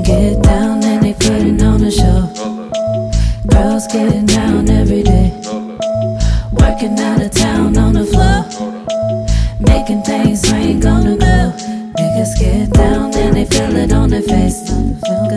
get down and they putting on a show. Girls getting down every day, working out of town on the floor, making things rain, gonna go. Niggas get down and they feel it on their face.